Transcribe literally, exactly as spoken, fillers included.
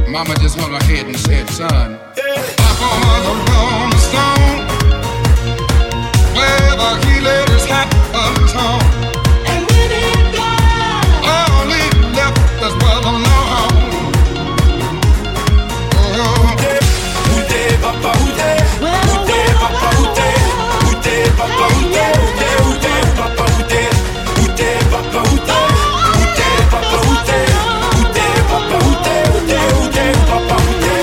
Mama just hung her head and said, son, Papa was a rolling stone, clever, he led